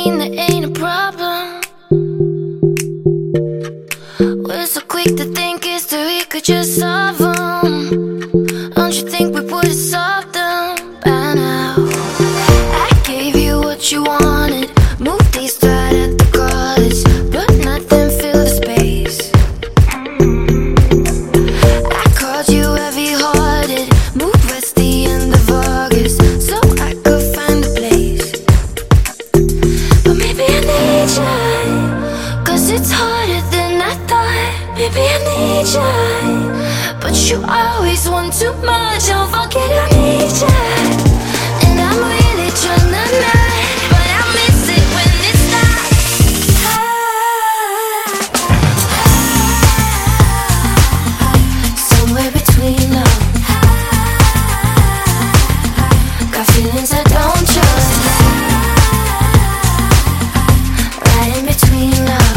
mean there ain't a problem. We're so quick to think history could just solve them. Don't you think we would've solved them by now? I gave you what you wanted, moved east right at the college, but nothing filled the space. I called you heavy-hearted, moved west the end of August, so I could find a place. But maybe I need you, 'cause it's harder than I thought. Maybe I need you, but you always want too much. Don't forget I need you, and I'm really trying to not, but I miss it when it's not. Somewhere between love, got feelings I don't trust. Right in between love,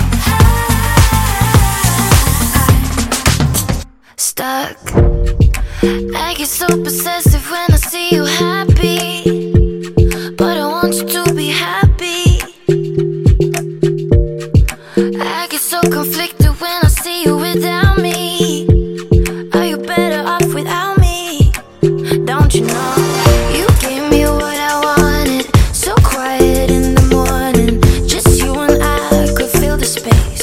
stuck. I get so possessive when I see you happy, but I want you to be happy. I get so conflicted when I see you without me. Are you better off without me? Don't you know? You gave me what I wanted, so quiet in the morning, just you and I could fill the space.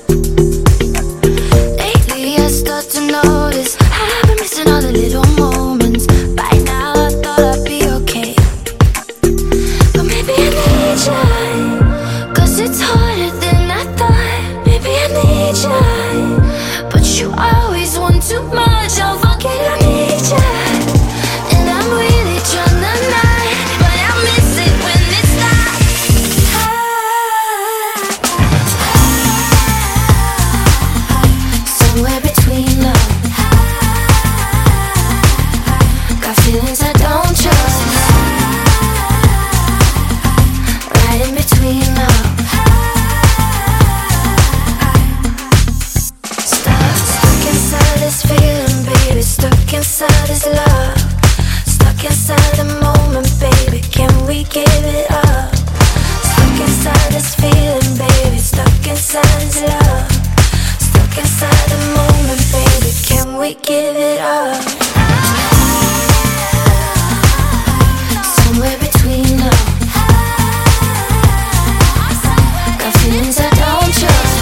Lately I start to notice I've been missing all the little moments. By now I thought I'd be okay, but maybe I need you, 'cause it's harder than I thought. Maybe I need you, but you always want too much. Don't forget I need you, and I'm really trying to not, but I miss it when it's not. Somewhere between love, got feelings I don't trust. Right in between love, stuck inside this feeling, baby. Stuck inside this love, stuck inside the moment, baby. Can we give it up? Stuck inside this feeling, baby. Stuck inside this love, stuck inside the moment, baby. Can we give it up? Somewhere between love, got feelings I don't trust.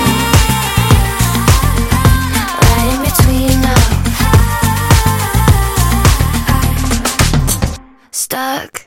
Right in between love, stuck.